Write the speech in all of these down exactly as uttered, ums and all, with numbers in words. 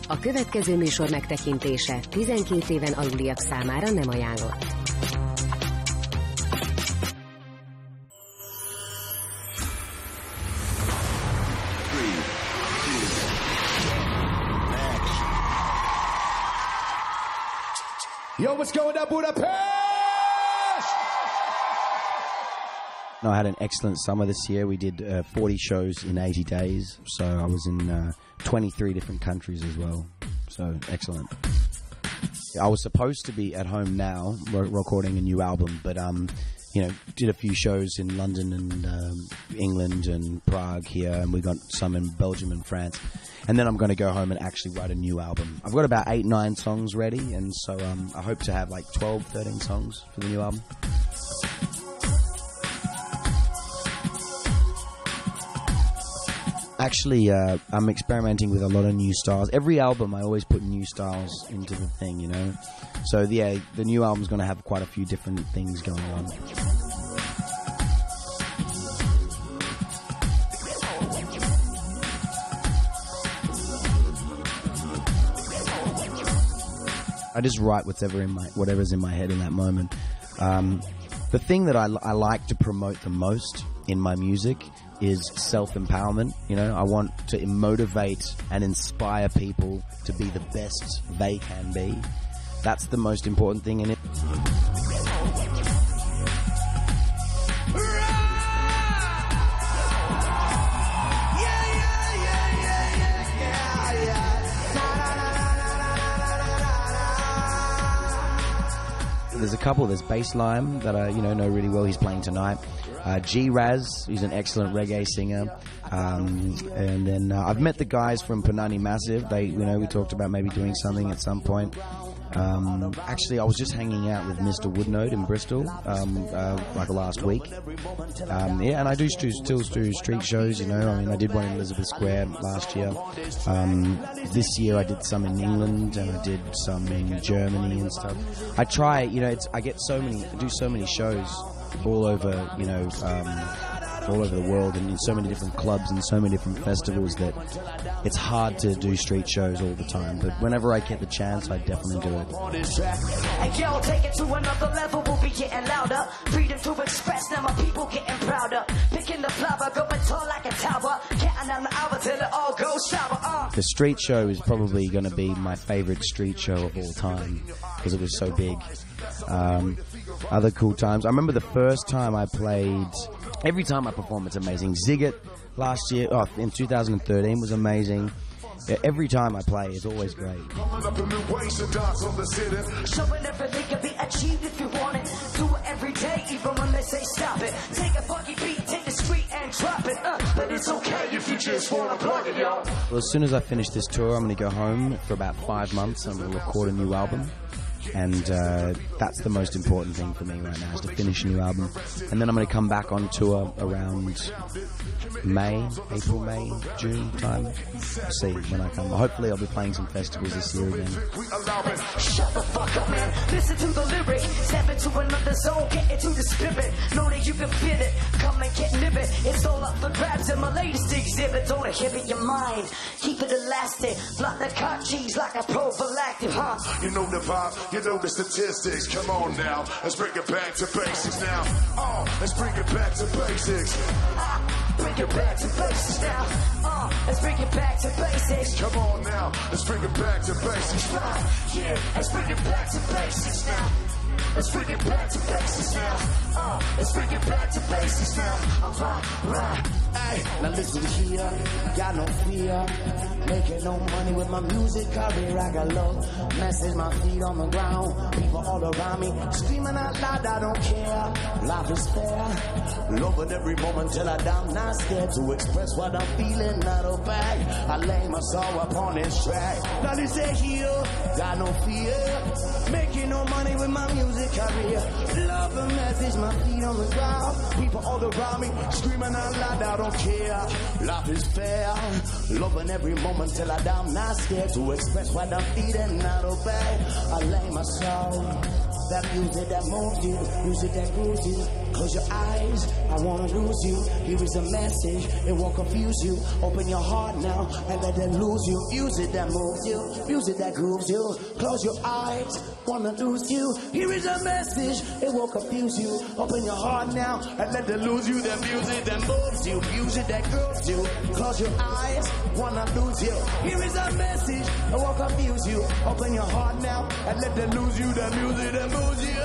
A következő műsor megtekintése tizenkét éven aluliak számára nem ajánlott. Yo, what's going on, Budapest? No, I had an excellent summer this year. We did uh, forty shows in eighty days. So I was in uh, twenty-three different countries as well. So excellent. I was supposed to be at home now re- recording a new album, but um, you know, did a few shows in London and um, England and Prague here, and we got some in Belgium and France. And then I'm going to go home and actually write a new album. I've got about eight, nine songs ready, and so um, I hope to have like twelve, thirteen songs for the new album. Actually, uh, I'm experimenting with a lot of new styles. Every album, I always put new styles into the thing, you know? So, yeah, the new album's going to have quite a few different things going on. I just write whatever in my, whatever's in my head in that moment. Um, the thing that I, I like to promote the most in my music is self-empowerment. You know, I want to motivate and inspire people to be the best they can be. That's the most important thing in it. There's a couple. There's Bass Lime that I, you know, know really well. He's playing tonight. Uh, G-Raz, he's an excellent reggae singer. Um, and then uh, I've met the guys from Panani Massive. They, you know, we talked about maybe doing something at some point. Um, actually, I was just hanging out with Mister Woodnode in Bristol, um, uh, like last week. Um, yeah, and I do st- still do street shows, you know. I mean, I did one in Elizabeth Square last year. Um, this year I did some in England, and I did some in Germany and stuff. I try, you know, it's, I get so many, I do so many shows all over, you know, um, all over the world and in so many different clubs and so many different festivals that it's hard to do street shows all the time. But whenever I get the chance, I definitely do it. And yo, take it to another level, we'll be getting louder. Freedom to express, now my people getting prouder. Picking the flower, going tall like a tower. Counting on the hour till it all goes sour. Uh. The street show is probably going to be my favorite street show of all time because it was so big. Um, other cool times. I remember the first time I played. Every time I perform, it's amazing. Ziggit last year, oh, in two thousand thirteen was amazing. Every time I play, it's always great. Showing everything can be achieved if you want it. Do it every day, even when they say stop it. Take a funky beat, take the street and drop it. Uh, but it's okay if you just want to plug it, y'all. Well, as soon as I finish this tour, I'm going to go home for about five months. I'm going to record a new album. And uh, that's the most important thing for me right now, is to finish a new album. And then I'm going to come back on tour around May, April, May, June time. We'll see when I come. Hopefully I'll be playing some festivals this year again. Shut the fuck up, man. Listen to the lyric. Step into another zone, get into the spirit. Know that you can feel it. Come and get livid. It's all up for grabs and my latest exhibit. Don't inhibit your mind. Keep it elastic. Block the cot cheese like a prophylactic, huh? You know the vibe. You know the statistics. Come on now, let's bring it back to basics now. Oh, let's bring it back to basics. Ah, bring it back to basics now. Uh, let's bring it back to basics. Come on now, let's bring it back to basics now. Yeah, let's bring it back to basics now. Let's bring it back to basics now. Uh, let's bring it back to basics now. Alright, right. Hey, now listen here, got no fear. Making no money with my music career. I got love, message, my feet on the ground. People all around me screaming out loud, I don't care. Life is fair, loving every moment till I die. I'm not scared to express what I'm feeling, not a bag. I lay my soul upon this track. Now listen here, got no fear. Making no money with my music career. Love and message, my feet on the ground. People all around me screaming out loud, I don't care. Life is fair, loving every moment till I die. I'm not scared to express what I'm feeling, not obey. I lay my soul that music that moves you, music that grooves you. Close your eyes, I wanna lose you. Here is a message, it won't confuse you. Open your heart now and let it lose you. Music that moves you, music that grooves you. Close your eyes, wanna lose you. Here is a message, it won't confuse you. Open your heart now and let it lose you. The music that moves you, music that grooves you. Close your eyes, wanna lose you. Here is a message, it won't confuse you. Open your heart now and let it lose you. The music that moves you.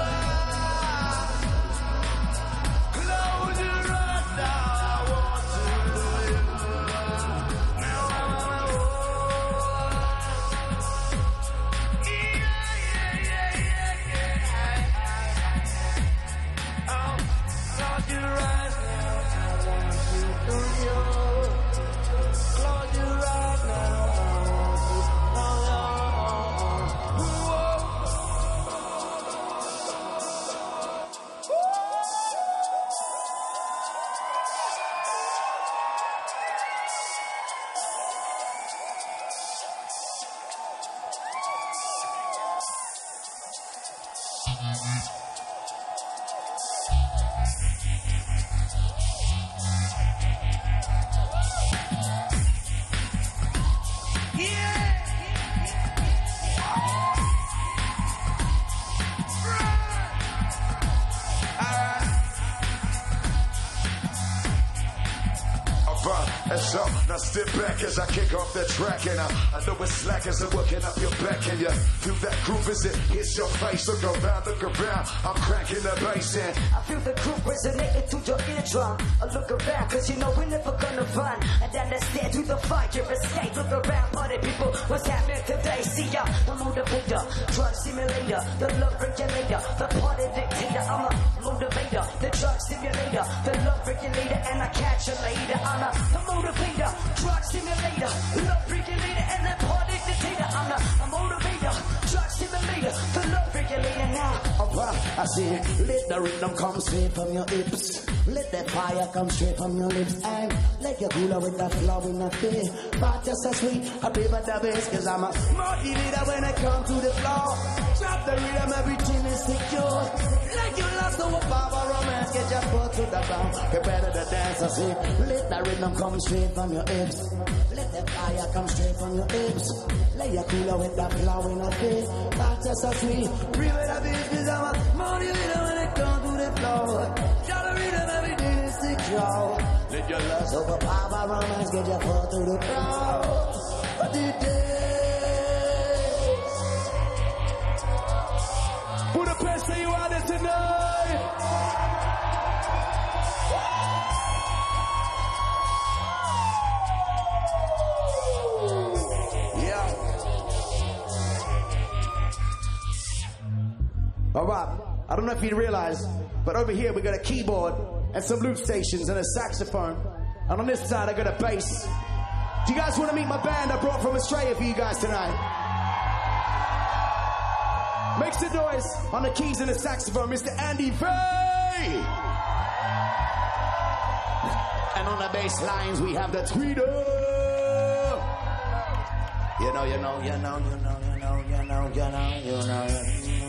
So now step back as I kick off that track, and I, I know it's slack as I'm working up your back, and you feel that groove as it hits your face. Look around, look around, I'm cranking the bass, and I feel the groove resonating through your eardrum. I look around, cause you know we're never gonna run. And understand through the fire, escape. Look around, party people, what's happening today? See ya, the motivator, drug simulator, the love regulator, the party dictator. I'm a motivator, the drug simulator, the love regulator, and I catch you later. I'm a the motivator, drug simulator, love regulator, and the party dictator. I'm a, a motivator, drug simulator, the love regulator now. Alright, I see, let the rhythm come straight from your hips. Let that fire come straight from your lips. And let your cooler with the flow in the face. But just so sweet, I play by the bass, cause I'm a motivator when I come to the floor. Drop the rhythm, everything is secure. Like you lost over power, romance, get your foot to the ground. Prepare to dance, I see. Let the rhythm come straight from your hips. Let the fire come straight from your hips. Let your cooler with the flow in the face. But just so sweet, breathe with the bass, cause I'm a motivator when I come to the floor. Drop the rhythm, everything is secure. Let your lust over power, romance, get your foot to the ground. But the Budapest, say you out there tonight. Yeah. All right. I don't know if you realize, but over here we got a keyboard and some loop stations and a saxophone. And on this side I got a bass. Do you guys want to meet my band I brought from Australia for you guys tonight? Make some noise on the keys and the saxophone, Mister Andy V. And on the bass lines we have the Tweeter. You know, you know, you know, you know, you know, you know, you know, you know, you know.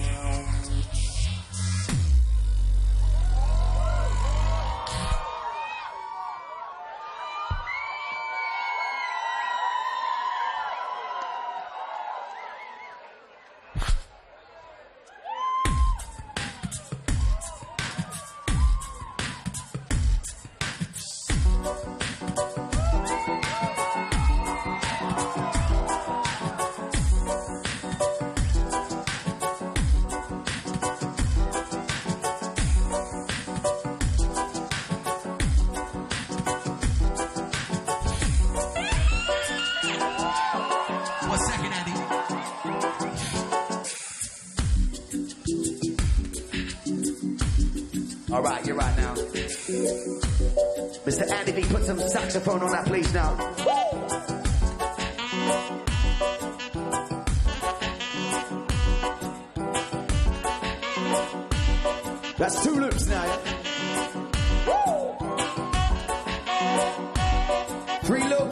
All right, you're right now. Mister Andy V, put some saxophone on that, please, now. That's two loops now, yeah? Three loops.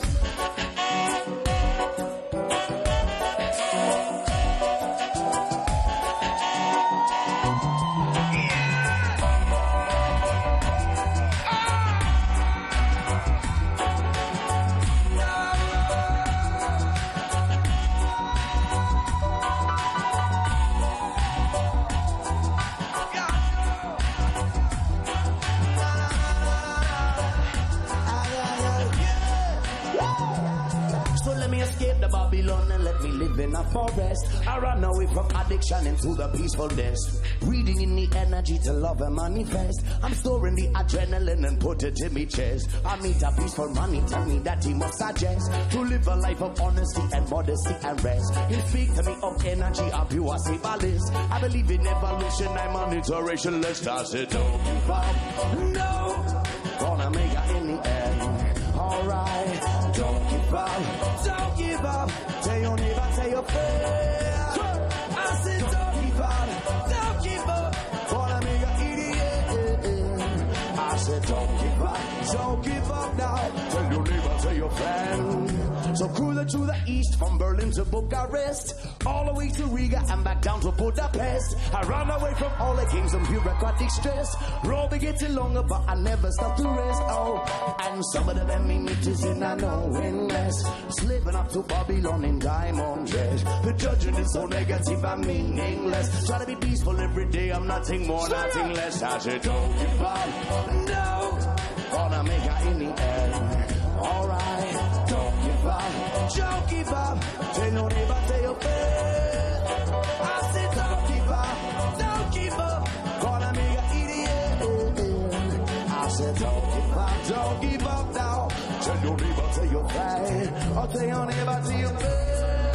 let me escape the Babylon and let me live in a forest. I run away from addiction into the peacefulness. Breathing in the energy to love and manifest. I'm storing the adrenaline and put it in me chest. I meet a peaceful man, he tell me that he must suggest to live a life of honesty and modesty and rest. He speak to me of energy, of pure balance. I believe in evolution, I'm on iterationless. I said don't give up, no, gonna make it in the end. Alright, don't give up, don't give up. Tell your neighbor, tell your friend. I said don't give up, don't give up. Gonna make an idiot. I said don't give up, don't give up now. Tell your neighbor, tell your friend. So cruising to the east from Berlin to Bucharest, all the way to Riga and back down to Budapest. I run away from all the games and bureaucratic stress. Road be getting longer, but I never stop to rest. Oh, and some of them enemy meetings in I knowing less. Slipping up to Babylon in diamond dress. The judging is so negative and meaningless. Try to be peaceful every day, I'm nothing more, nothing less. I said don't give up, no, gonna make it in the end. Alright, don't give up, don't give up. Tell your neighbor, tell your friend. I said don't give up, don't give up. Gonna make an idiot. I said don't give up, don't give up now. Tell your neighbor, tell your friend. Or tell your neighbor, tell your friend.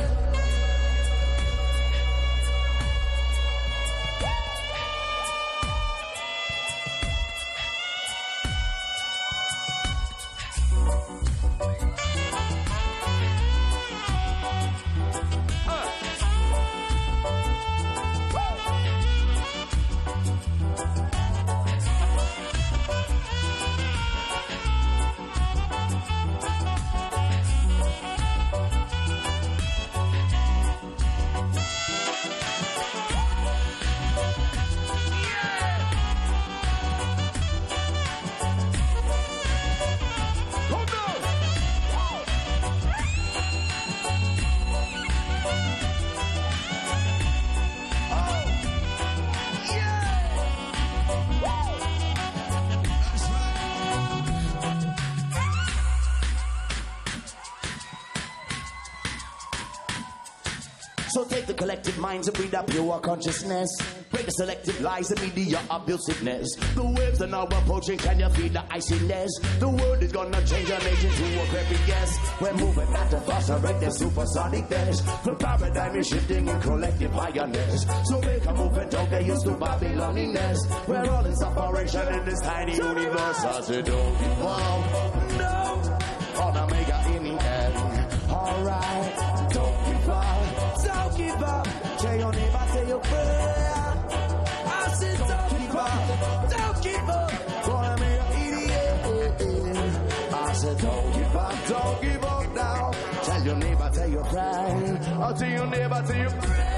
So take the collective minds and breed a pure consciousness. Break the selective lies, the media abusiveness. The waves are now approaching, can you feel the iciness? The world is gonna change our nation to a creepy guess. We're moving at a faster rate than supersonic dash. The paradigm is shifting in collective pioneers. So make a move and don't get used to Babyloniness. We're all in separation in this tiny universe. I said don't give up, no, gonna make it in the end. Alright, don't give up, don't give up. Tell your neighbor, tell your friend. I said don't give up, don't give up. Gonna make an idiot. I said don't give up, don't give up now. Tell your neighbor, tell your friend. I'll tell your neighbor, tell your friend.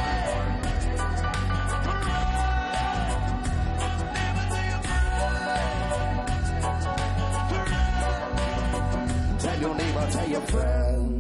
Tell your neighbor, tell your friend.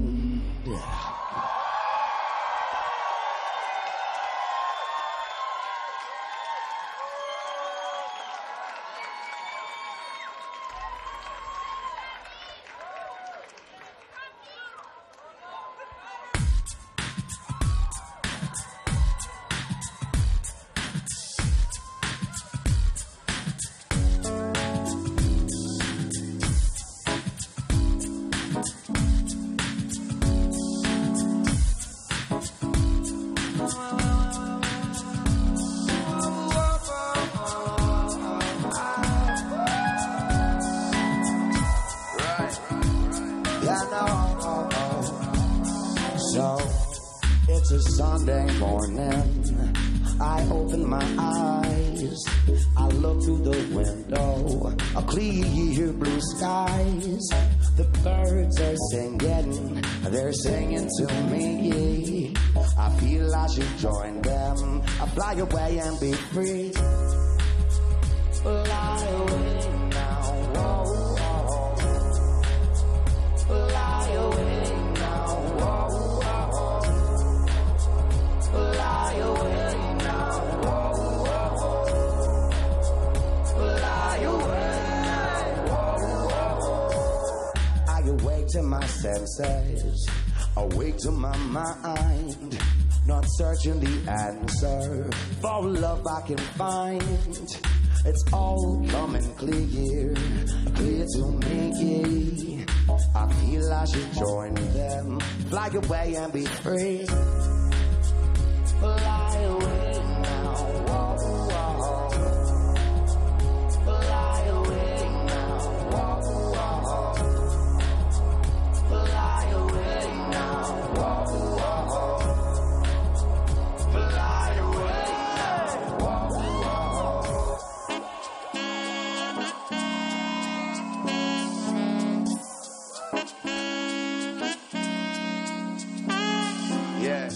Sunday morning, I open my eyes. I look through the window, a clear blue skies. The birds are singing, they're singing to me. I feel I should join them. I fly away and be free. Fly away now, whoa, whoa. Fly away now, whoa, whoa. Fly away now, whoa, whoa. Fly away, whoa, whoa. I awake to my senses. awake to my mind, not searching the answer for love I can find. It's all coming clear, clear to me. I feel I should join them, fly away and be free. Fly away now, whoa, whoa. Fly away now, whoa, whoa. Fly away now, whoa, whoa. Fly away now, whoa, whoa. Yeah.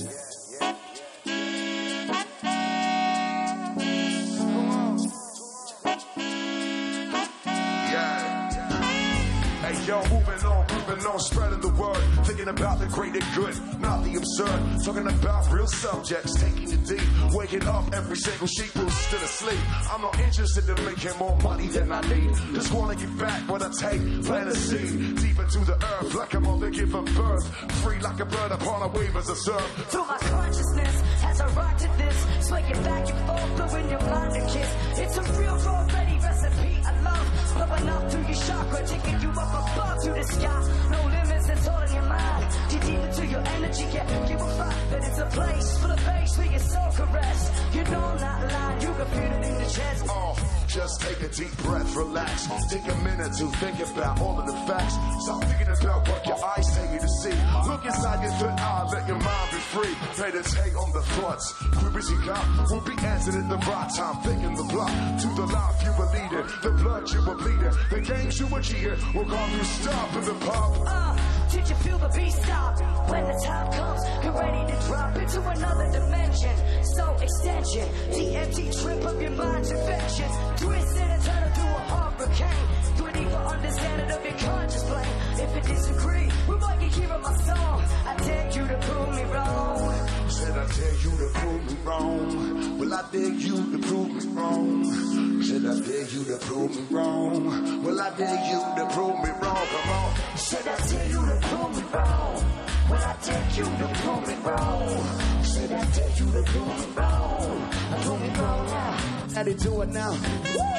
Yo, moving on, moving on, spreading the word. Thinking about the greater good, not the absurd. Talking about real subjects, taking it deep. Waking up every single sheep who's still asleep. I'm not interested in making more money than I need. Just wanna get back what I take, plant a seed. Deep into the earth, like a mother giving birth. Free like a bird upon a wave as a surf. Through my consciousness, as I rock to this, swinging back and forth, blowing your mind to kiss. It's a real raw, ready recipe I love. Blowing up through your chakra, taking you up above to the sky. No limits, it's all in your mind. Get deep into your energy, yeah, you will find that it's a place full of bass where your soul caress. You know I'm not lying, you can feel it in the chest. Oh, just take a deep breath, relax. Take a minute to think about all of the facts. Stop thinking about what your eyes tell you to see. Look inside your third eye, let your mind be free. Meditate on the thoughts. Queries you got will be answered at the right time. Thinking the block to the life you were leading, the blood you were bleeding, the games you were cheating will call you stop in the pub. Uh, did you feel the beat stop? When the time comes, you're ready to drop into another dimension. So extension, the empty trip of your mind's infection. Twist it and turn it to a hurricane. Do it for understanding of your conscious plane. If you disagree with what you hear in my song, I dare you to prove me wrong. Said I dare you to prove me wrong. Well, I dare you to prove me wrong. Said I dare you to prove me wrong. Well, I dare you to prove me wrong. Come on. Said I dare you to prove me wrong. Well, I dare you to prove me wrong. Said I dare you to prove me wrong. I prove me wrong now. Ready to it now. Woo!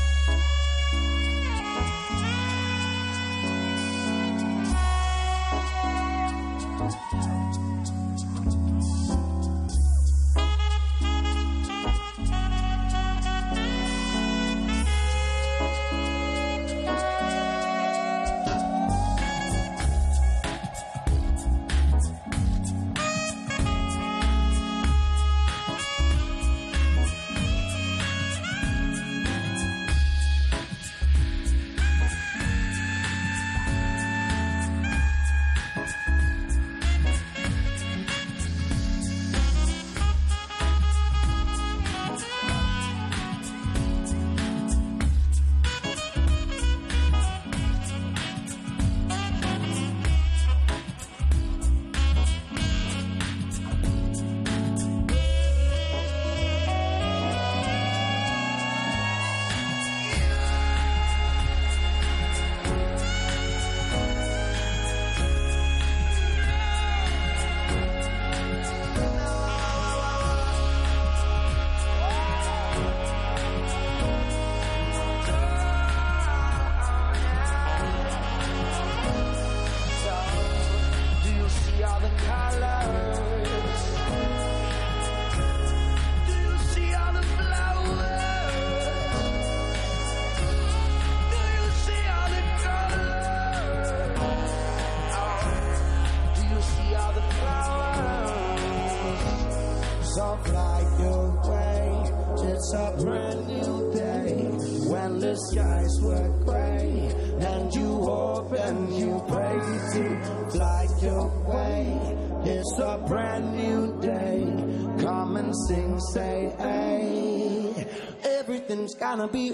It's a brand new day when the skies were gray and you hope and you pray to fly your way. It's a brand new day. Come and sing, say, hey, everything's gonna be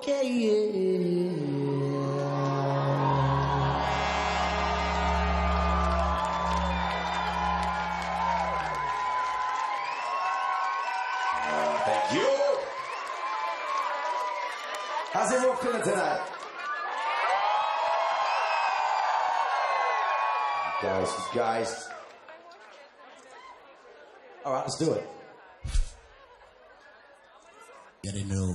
okay. How's everyone feeling tonight? Guys, guys. All right, let's do it. Yeah, they know.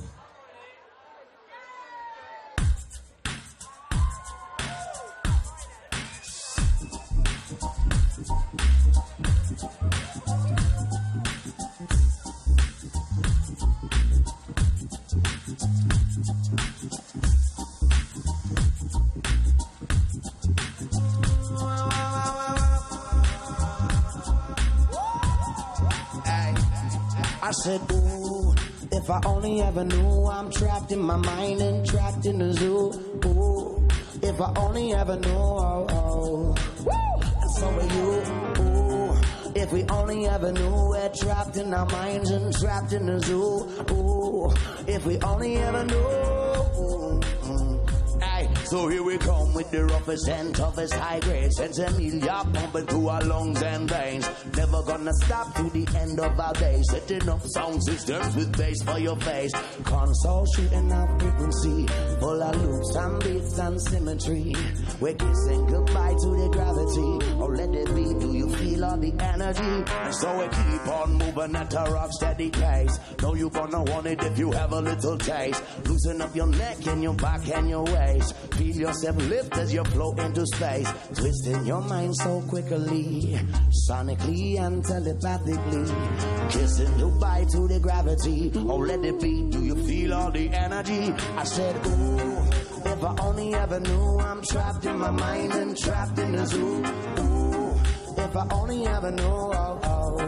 I said, ooh, if I only ever knew I'm trapped in my mind and trapped in the zoo. Ooh, if I only ever knew, oh, oh. And so are you. Ooh, if we only ever knew we're trapped in our minds and trapped in the zoo. Ooh, if we only ever knew. Ooh, mm. Aye, so here we come with the roughest and toughest high grade. Sensimilia pumping through our lungs and veins. Never gonna stop to the end of our days. Setting up sound systems with bass for your face. Console shooting our frequency, full of loops and beats and symmetry. We're kissing goodbye to the gravity. Oh, let it be, do you feel all the energy? And so we keep on moving at a rock steady pace. Know you gonna want it if you have a little taste. Loosen up your neck and your back and your waist. Feel yourself lift as you float into space. Twisting your mind so quickly, sonically and telepathically. Kissing goodbye to the gravity. Oh, let it be, do you feel all the energy? I said, ooh, if I only ever knew I'm trapped in my mind and trapped in the zoo. Ooh, if I only ever knew, oh,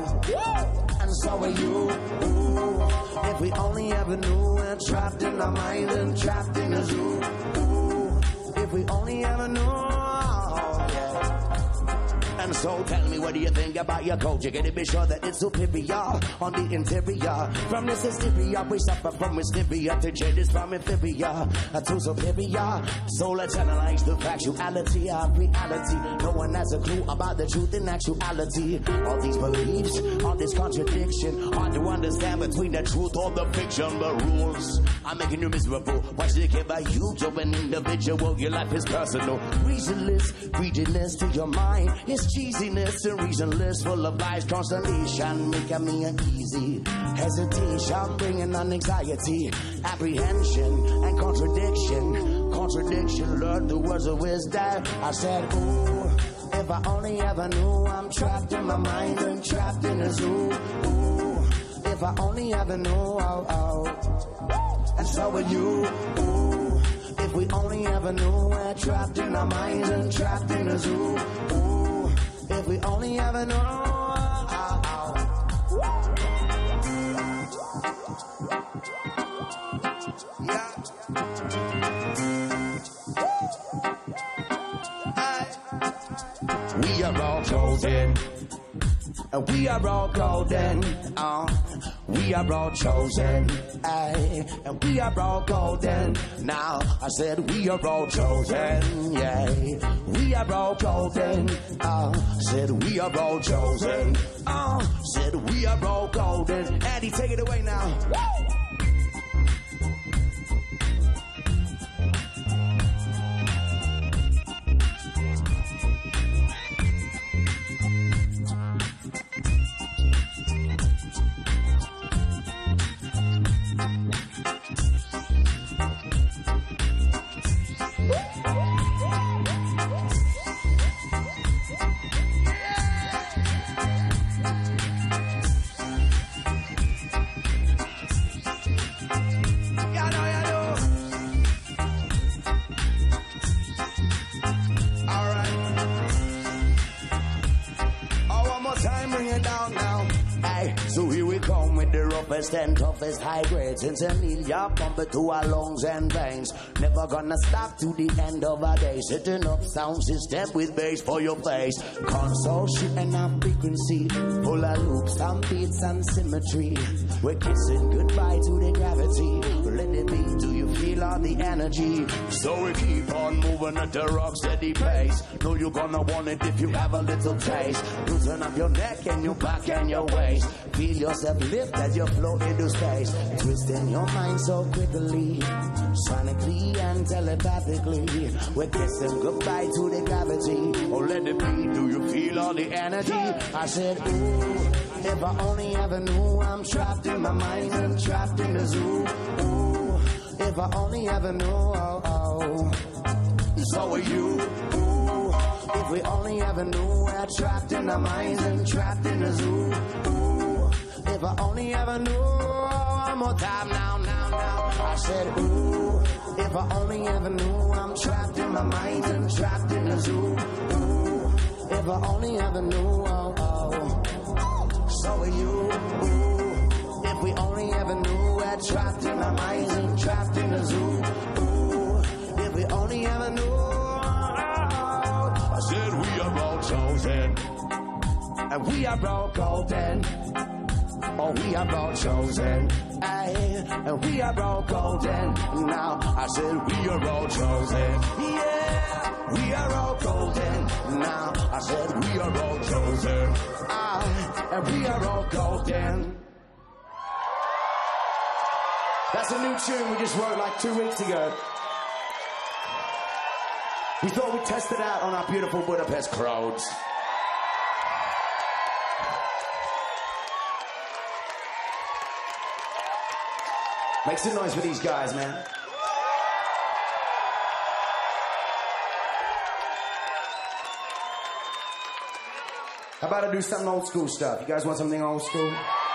oh. And so are you. Ooh, if we only ever knew we're trapped in our mind and trapped in the zoo. Ooh, if we only ever knew, oh, yeah. And so tell me, what do you think about your culture? Can it be sure that it's superior on the interior? From this hysteria, we suffer from hysteria to jadis from inferior to superior. So let's analyze the factuality of reality. No one has a clue about the truth in actuality. All these beliefs, all this contradiction, hard to understand between the truth or the fiction. The rules are making you miserable. Why should they care about you? You're an individual, your life is personal. Reasonless, greediness to your mind. It's cheesiness and reasonless, full of lies, constellation, making me uneasy. Hesitation, bringing on anxiety, apprehension and contradiction. Contradiction, learn the words of wisdom. I said, ooh, if I only ever knew I'm trapped in my mind and trapped in a zoo. Ooh, if I only ever knew, oh, oh. And so are you. Ooh, if we only ever knew we're trapped in our minds and trapped in a zoo. Ooh, if we only ever knew. Oh, oh. Yeah. We are all chosen. And we are all golden. Uh, we are all chosen. Aye. And we are all golden. Now I said we are all chosen. Yeah. We are all golden. Uh, said we are all chosen. Uh, said we are all golden. Andy, take it away now. Woo! And toughest high grades since Emilia pumping through our lungs and veins. Never gonna stop to the end of our day. Setting up sound system with bass for your face. Console shooting our frequency. frequency, full of loops and beats and symmetry. We're kissing goodbye to the gravity. Let it be, do you feel all the energy? So we keep on moving at the rock steady pace. Know you're gonna want it if you have a little taste. Loosen up your neck and your back and your waist. Feel yourself lift as you float into space. Twisting your mind so quickly, sonically and telepathically. We're kissing goodbye to the gravity. Oh, let it be, do you feel all the energy? I said, ooh, if I only ever knew I'm trapped in my mind and trapped in the zoo. Ooh, if I only ever knew, oh, oh. So are you. Ooh, if we only ever knew we're trapped in our minds and trapped in the zoo. Ooh, if I only ever knew. One more time now, now, now. I said, ooh, if I only ever knew I'm trapped in my mind and trapped in the zoo. Ooh, if I only ever knew, oh, oh. So are you. Ooh, if we only ever knew we're trapped in our minds and trapped in the zoo. Ooh, if we only ever knew. I said we are all chosen, and we are all golden. Oh, we are all chosen, aye, and we are all golden. Now, I said we are all chosen, yeah, we are all golden. Now, I said we are all chosen, aye, and we are all golden. That's a new tune we just wrote like two weeks ago. We thought we'd test it out on our beautiful Budapest crowds. Make some noise for these guys, man. How about I do something old school stuff? You guys want something old school?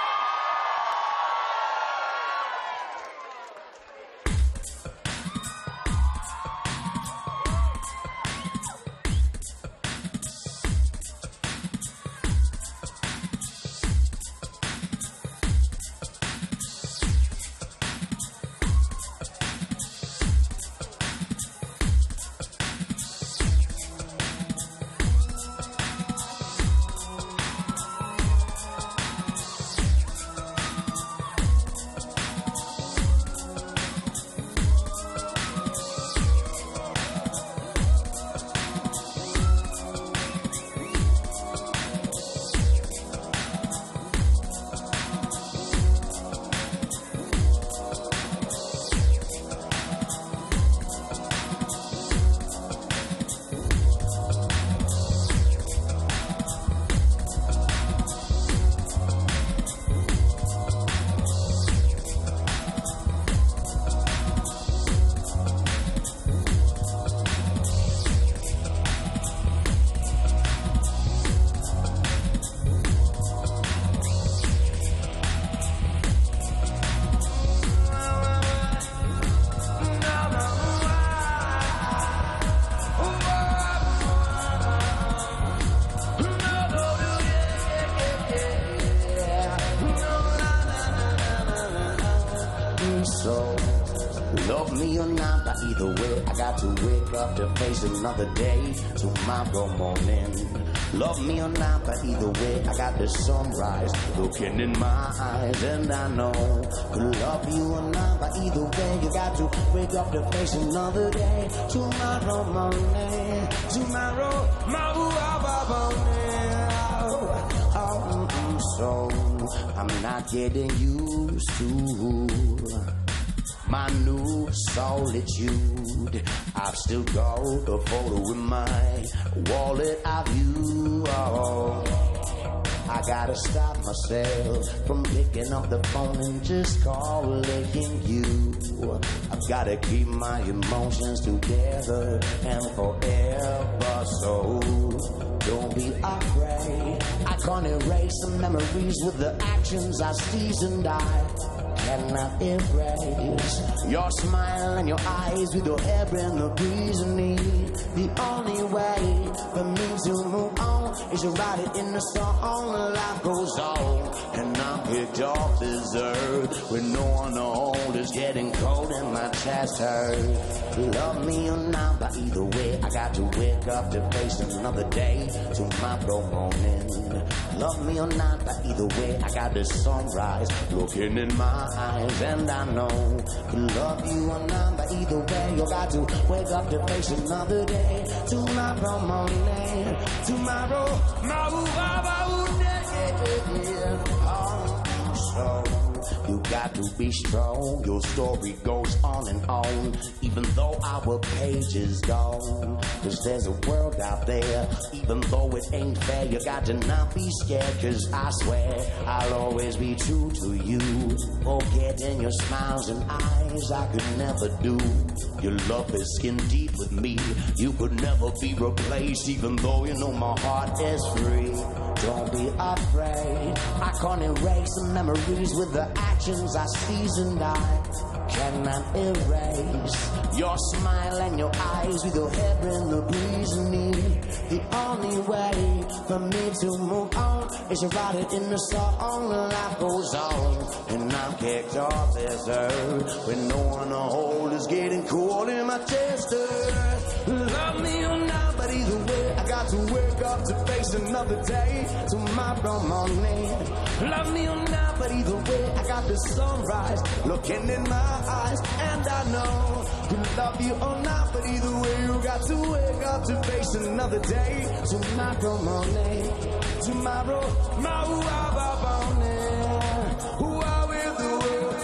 Another day, tomorrow morning. Love me or not, but either way, I got the sunrise looking in my eyes, and I know could love you or not, but either way, you got to wake up to face another day. Tomorrow morning, tomorrow, tomorrow morning. Oh, oh, so I'm not getting used to my new solitude. I've still got a photo in my wallet of you. Oh, I gotta stop myself from picking up the phone and just calling you. I've gotta keep my emotions together and forever. So don't be afraid. I can't erase the memories with the actions I seize and die. Cannot erase your smile and your eyes with your hair in the breeze and me. The only way for me to move on is to write it in the song. Life goes on, and I'm picked off this earth with no one to hold. It's getting cold and my chest hurts. Love me or not, but either way, I got to wake up to face another day. Tomorrow morning, love me or not, but either way, I got the sunrise looking in my eyes, and I know could love you or not, but either way, you got to wake up to face another day. Tomorrow morning, tomorrow, tomorrow, yeah. Oh, so you got to be strong. Your story goes on and on, even though our page is gone. Cause there's a world out there, even though it ain't fair. You got to not be scared, cause I swear I'll always be true to you. Forgetting your smiles and eyes, I could never do. Your love is skin deep with me. You could never be replaced, even though you know my heart is free. Don't be afraid, I can't erase the memories with the actions I seasoned. I cannot erase your smile and your eyes with your hair in the breeze. Me, the only way for me to move on is to write it in the song. Life goes on, and I'm kicked off this earth when no one to hold is getting cold in my chest. Love me or not, but either way, I got to wake up to face another day. Tomorrow morning, love me or not, but either way, I got the sunrise looking in my eyes, and I know could love you or not, but either way, you got to wake up to face another day. Tomorrow morning, tomorrow, tomorrow morning, who are with the world?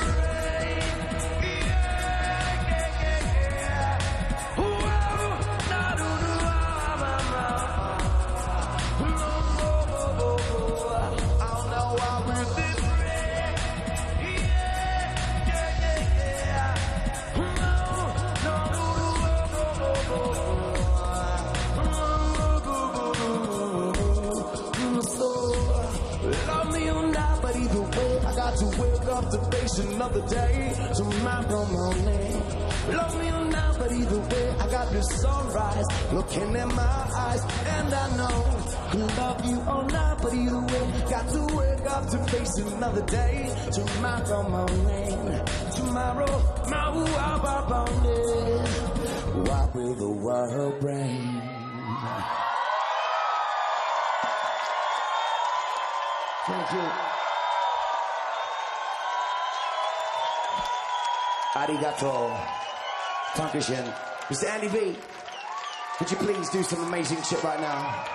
To wake up to face another day. Tomorrow morning, love me or not, but either way, I got the sunrise looking in my eyes, and I know could love you or not, but either way, got to wake up to face another day. Tomorrow morning, tomorrow, tomorrow morning, what will the world bring? Thank you. Arigato. Dankeschön. Mister Andy B, could you please do some amazing shit right now?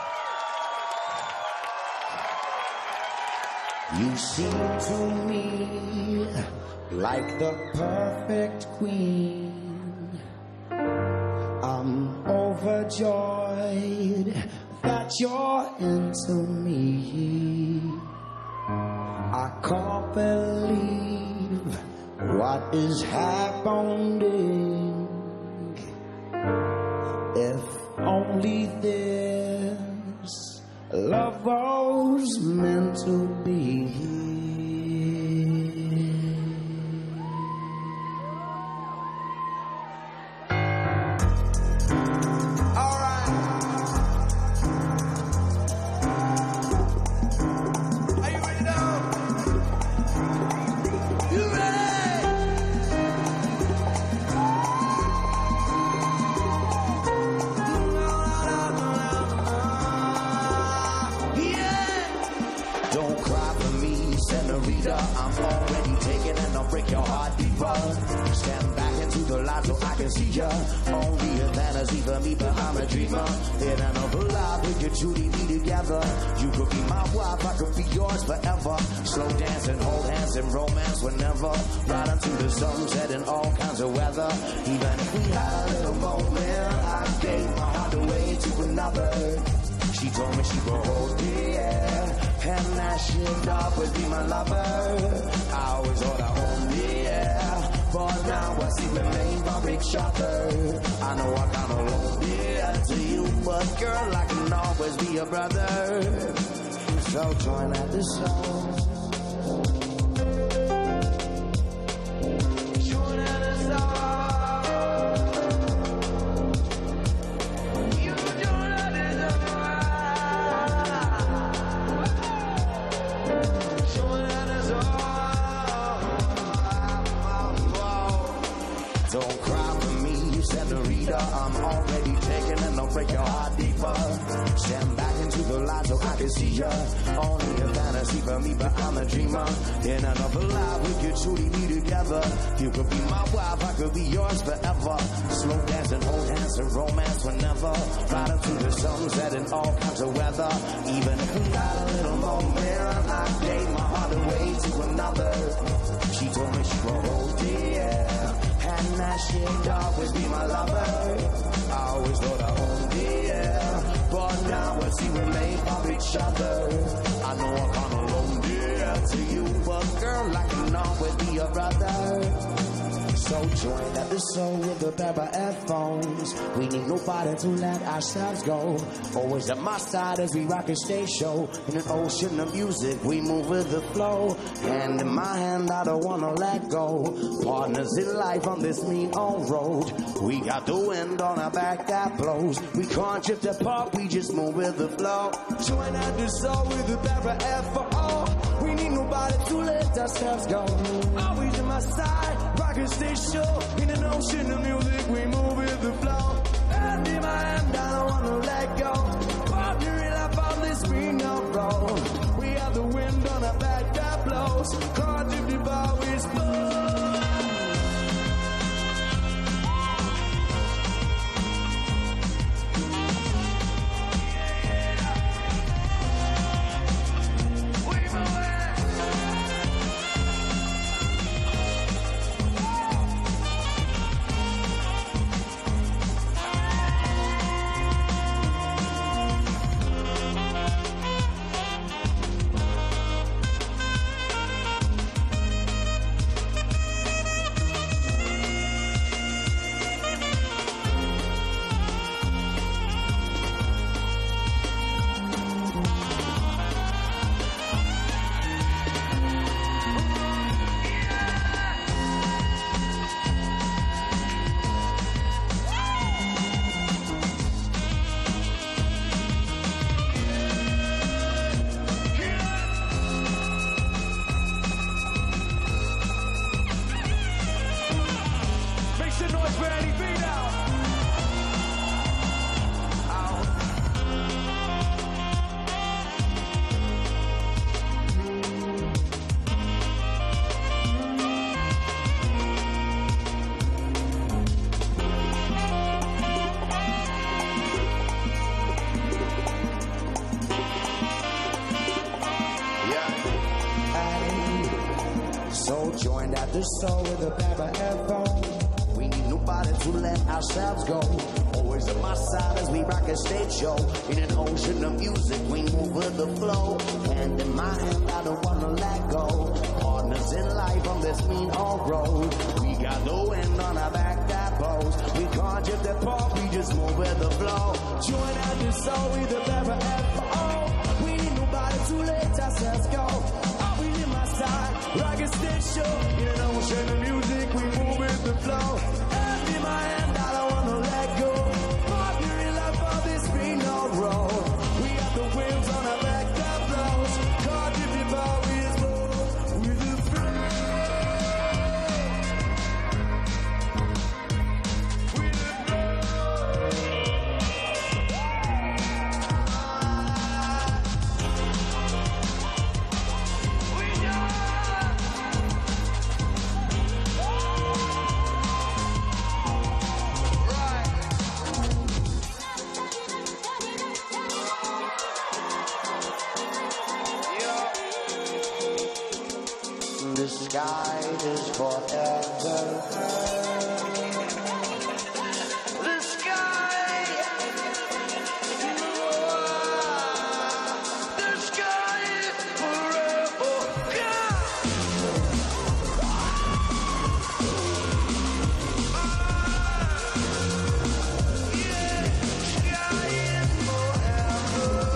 You seem to me like the perfect queen. I'm overjoyed that you're into me. I can't believe what is happening. If only this love was meant to be. All right. Are you ready now? You ready? Senorita, I'm already taken and I'll break your heart deeper. Stand back into the light so I can see ya. Only a fantasy for me, but I'm a dreamer. Then another life we could truly be together. You could be my wife, I could be yours forever. Slow dance and hold hands and romance whenever. Right until the sunset in all kinds of weather. Even if we had a little moment, I gave my heart away to another. She told me she would hold me, yeah. And that shit always be my lover. I always thought I owned me, yeah. But now I see we remain for each other. I know I kinda lonely, yeah, to you, but girl, I can always be your brother. So join at the song. Join at the song. Don't cry for me, senorita. I'm already taken and I'll break your heart deeper. Stand back into the light so I can see ya. Only a fantasy for me, but I'm a dreamer. In another life, we could truly be together. You could be my wife, I could be yours forever. Slow dancing, hold hands, and romance whenever. Riding through the sunset in all kinds of weather. Even if we got a little moment, I gave my heart away to another. She told me she would hold it, and that she'd always be my lover. I always thought I owned it, but now I see we're made for each other. I know I'm kinda alone, dear, to you, but girl, I can always be your brother. So joined at the soul with a pair of headphones. We need nobody to let ourselves go. Always at my side as we rock a stage show. In an ocean of music, we move with the flow. Hand in my hand, I don't wanna let go. Partners in life on this mean old road. We got the wind on our back that blows. We can't drift apart, we just move with the flow. Join at the soul with a pair of headphones. We need nobody to let ourselves go. Always at my side, rock a stage show. In an ocean of music, we move with the flow. And in my hand, I don't wanna let go. Partner in life on this green road. We have the wind on our back that blows. Can't drift apart, we explode. The soul with a pair of headphones. We need nobody to let ourselves go. Always at my side as we rock a stage show. In an ocean of music, we move with the flow. Hand in my hand, I don't wanna let go. Partners in life on this mean old road. We got the wind on our back that blows. We can't drift apart, we just move with the flow. Join at the soul with a pair of headphones. We need nobody to let ourselves go. Always in my side, rock a stage show. In an ocean of music, we move with the flow. Hand in my hand, I don't wanna let go. Partner in life on this green old road. We got the wheels on our back that blows. Can't drift apart, we just move with the flow. With the The sky is forever. The sky, the sky is forever. Yeah, sky is forever.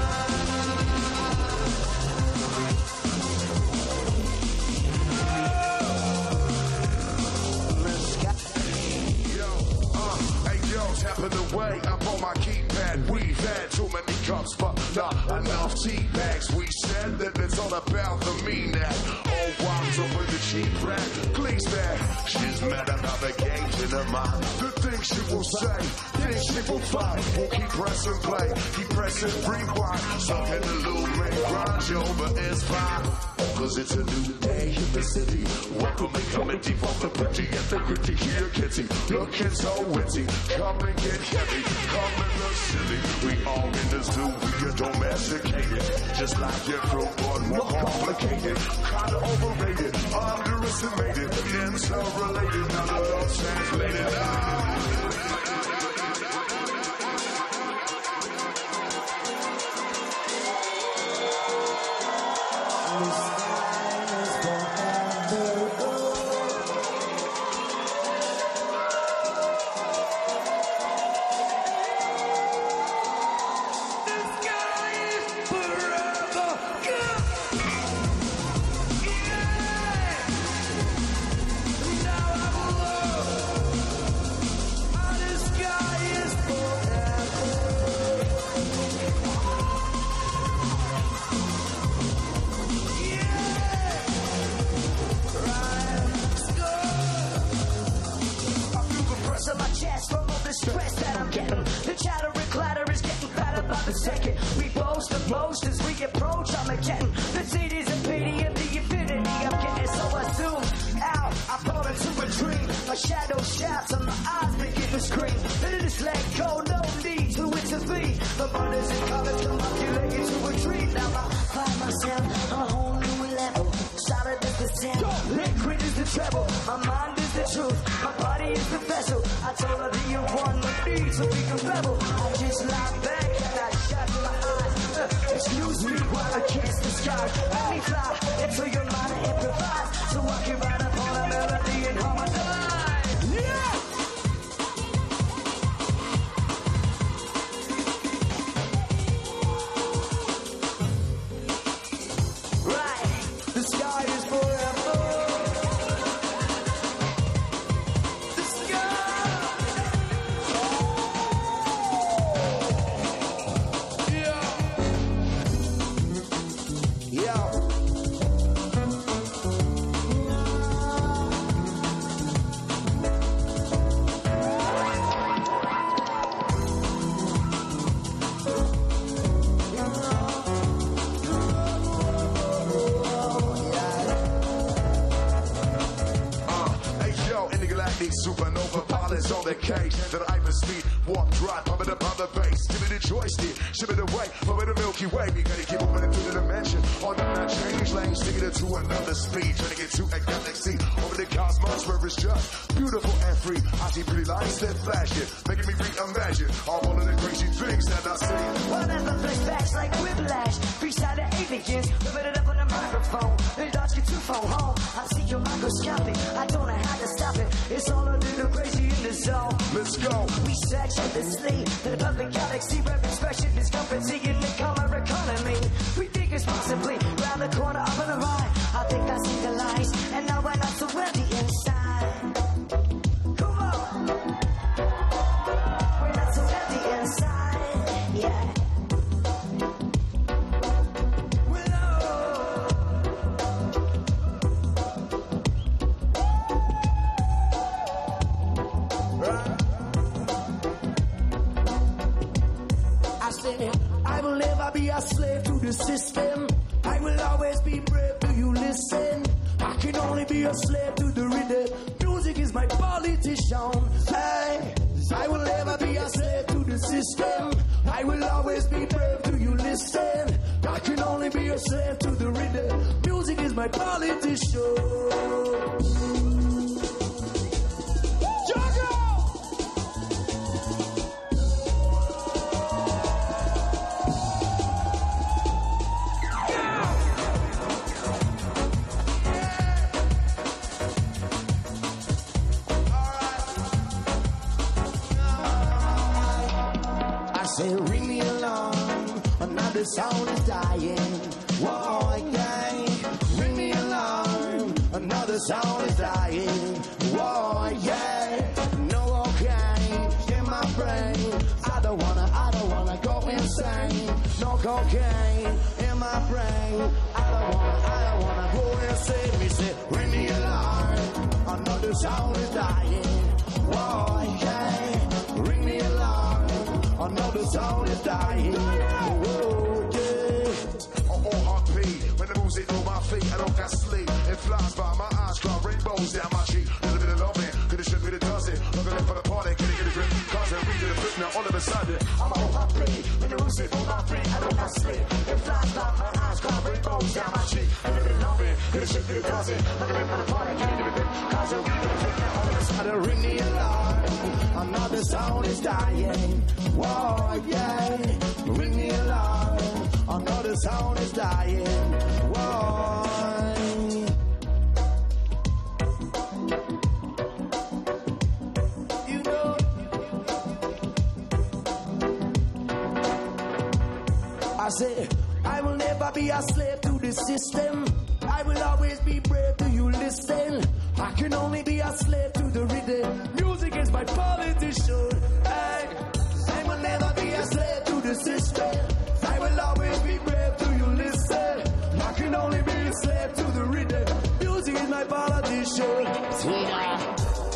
Tapping away up on my keypad. We've had too many cups, but not enough tea bags. We said that it's all about the me now. Oh, why over the cheap rat? Please, man. She's mad about the games. in her mind. The things she will say, things she will find. Won't keep pressing play, keep pressing rewind. Stuck in the loop and grind you, but it's fine. Cause it's a new day in the city. Welcome and coming deep off the pretty and the gritty. Here, kitty, looking so witty. Come and get heavy, come and look silly. We all in this zoo, we get domesticated. Just like your crew, but more complicated. Kinda overrated, underestimated. Interrelated, now the love translated. Ah. Supernova pilots on the cage that I must speed, warp drive, pump it up on the bass. Give me the joystick, ship it away, over the Milky Way. We gotta keep moving through the dimension. On the not change lanes, taking it to another speed. Trying to get to a galaxy, over the cosmos where it's just beautiful and free. I see pretty lights that flash it, making me reimagine all of the crazy things that I see. Whatever flashbacks like whiplash, freestyle the aliens, put it up on the microphone. Then dodge get too far home. I see your microscopic, I don't know how to stop it. It's all a little crazy in the zone. Let's go. We search endlessly to the public galaxy where expression is discrepancy in the color economy. We think it's possibly round the corner up on the right. I think I see the lights, and now we're not so empty inside. Come on, we're not so empty inside. Yeah. I will never be a slave to the system. I will always be brave. Do you listen? I can only be a slave to the rhythm. Music is my politician. Hey, I will never be a slave to the system. I will always be brave. Do you listen? I can only be a slave to the rhythm. Music is my politician. Say, ring me along, another sound is dying. Whoa, yeah. Ring me along, another sound is dying. Whoa, yeah. No, okay, in my brain. I don't wanna, I don't wanna go insane. No cocaine in my brain. I don't wanna, I don't wanna boy say, me say, ring the alarm. Another sound is dying. Whoa, yeah. Ring the alarm. Another sound is dying. Whoa, yeah. I'm on heartbeat. When the music on my feet, I don't got sleep. It flies by my eyes, cry rainbows down my cheek. A little bit of loving, could it should be the dozen. Looking in for the party, can it get a grip? Cause it read to the flip now all of a sudden. I'm on heartbeat. When the music on my feet, I don't got sleep. It flies by my eyes, cry rainbows down my cheek. A little bit of loving, could it should be the dozen. Looking in for the party, can it get a grip? Cause it read to the flip now all of a sudden. Ring the alarm. Another sound is dying. Whoa, yeah. Ring the alarm. Another sound is dying. Whoa. You know. I say, I will never be a slave to the system. I will always be brave. Do you listen? I can only be a slave to the rhythm. Music is my politician. Hey, I will never be a slave to the system. I will always be brave. Do you listen? I can only be a slave to the rhythm. Music is my politician. Sweetheart.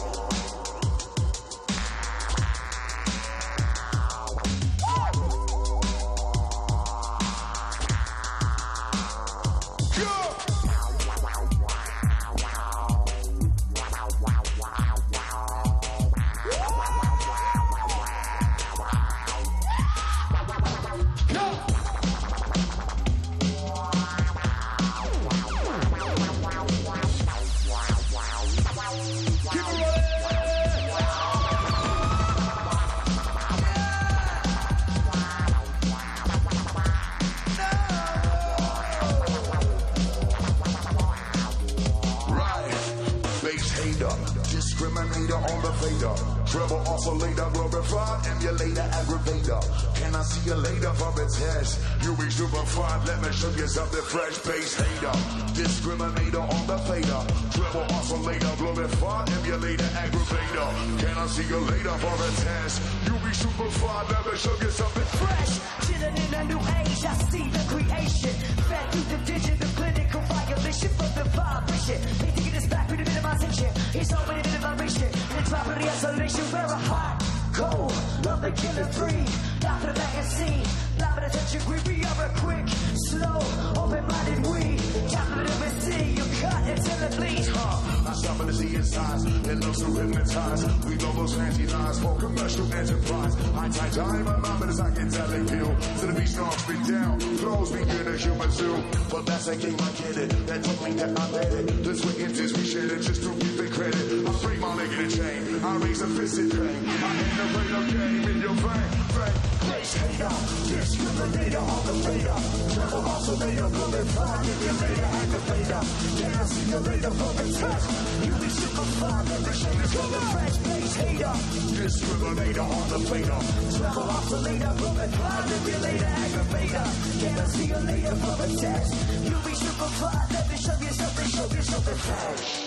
Discriminator on the fader, treble oscillator, glorified, emulator, aggravator. Can I see you later for a test? You be super fine, let me show you something fresh, bass hater. Discriminator on the fader, treble oscillator, glorified, emulator, aggravator. Can I see you later for a test? You be super fine, let me show you something fresh. Chilling in a new age, I see the creation. Fed through the digital clinical violation from the vibration. They thinking it's back with a minimization. It's all with a bit of vibration. And it's drop of the isolation where a hot, cold, love the killing free. Down to the back and scene. Live at a touch agree. We are a quick, slow, open-minded we. Top of the M C, you cut until it bleeds. Huh, I stop to see his eyes. It looks to hypnotize. We know those fancy lines for commercial enterprise. I tie time, my mom as I can tell they feel. To the beach, knocks me down. Clothes me in a human zoo. But that's a game I get it. That took me that I let it. This way it is, we shared it just to give it credit. I break my leg in a chain. I raise a fist in pain. I integrate a game in your brain. Brain. Place hater, discriminator on the radar. Triple oscillator, glorified, emulator, aggravator. Can I see you later for the test? You be super fine, every shit is on the fresh. Place hater, discriminator on the fader. Triple oscillator, glorified, emulator, aggravator. Can I see you later for the test? You be super fine, let me show you something, show you something fresh.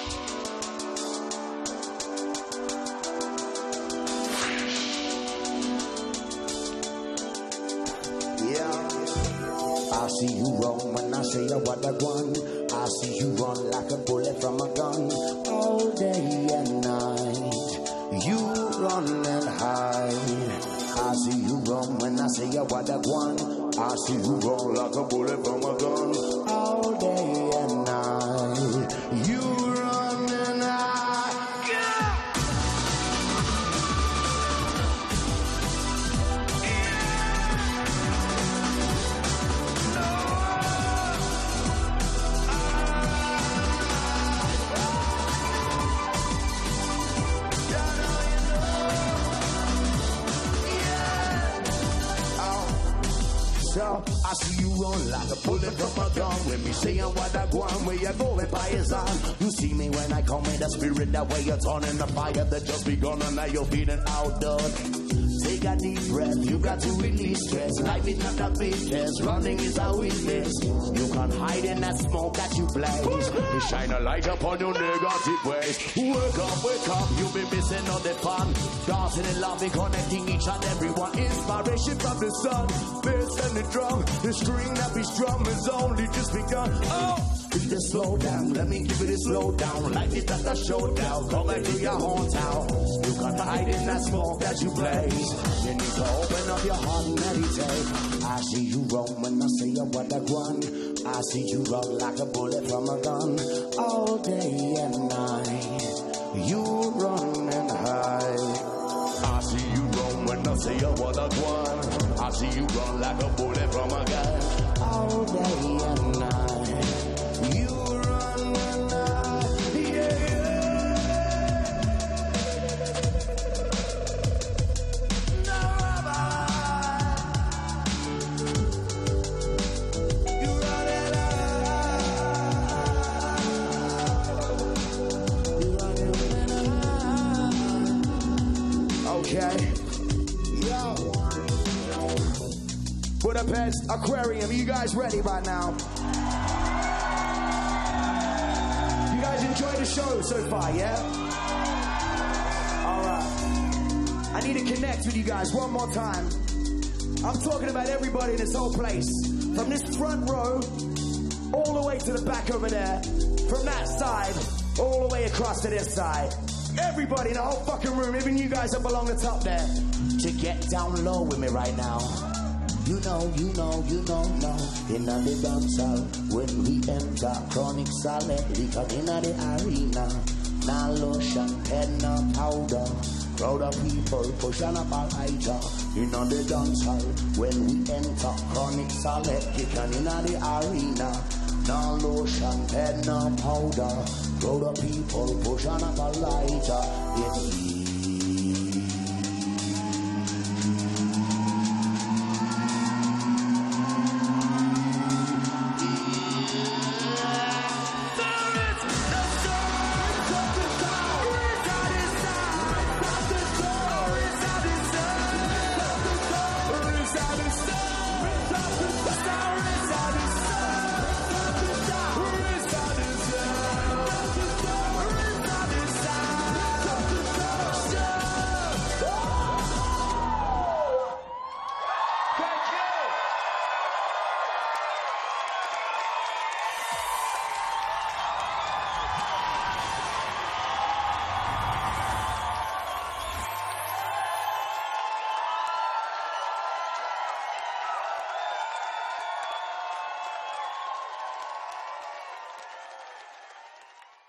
I see you run when I say I what I run. I see you run like a bullet from a gun. All day and night, you run and hide. I see you run when I say I what I run. I see you run like a bullet from a gun. All day and night, you run and hide. Yeah. So I see you run like a bullet from a gun. When me say I'm what I go on, where you go and by his on. You see me when I come in the spirit, that way you're turning the fire that just begun and now you're feeling outdone. Take a deep breath, you got to release stress. Life is not a business, running is a weakness. You can hide in that smoke that you blaze. You shine a light upon your negative ways. Wake up, wake up, you'll be missing all the fun. Dancing and loving, connecting each and everyone. Inspiration from the sun, bass and the drum. The string that we strum is only just begun. Oh! Beat it slow down, let me give it a slow down. Like this, that's a showdown. Come back to your hometown. You can hide in that smoke that you blaze. You need to open up your heart and meditate. I see you run when I say you what I want. I see you run like a bullet from a gun. All day and night, you run and hide. I see you run when I say you what I want. I see you run like a bullet from a gun. All day and night, you run and hide. Yeah, yeah. No, you run and hide. You run and hide. Okay. Yo. Budapest Aquarium, you guys ready right now? You guys enjoyed the show so far, yeah? Alright. I need to connect with you guys one more time. I'm talking about everybody in this whole place. From this front row, all the way to the back over there. From that side, all the way across to this side. Everybody in the whole fucking room, even you guys up along the top there. To get down low with me right now. You know, you know, you know, no. In the dance hall, when we enter, chronic solid, liquor in the arena. Now lotion, pen, no powder. Crowd of people pushing up a lighter. In the dance hall, when we enter, chronic solid, liquor in the arena. Now lotion, pen, no powder. Crowd of people pushing up a lighter. In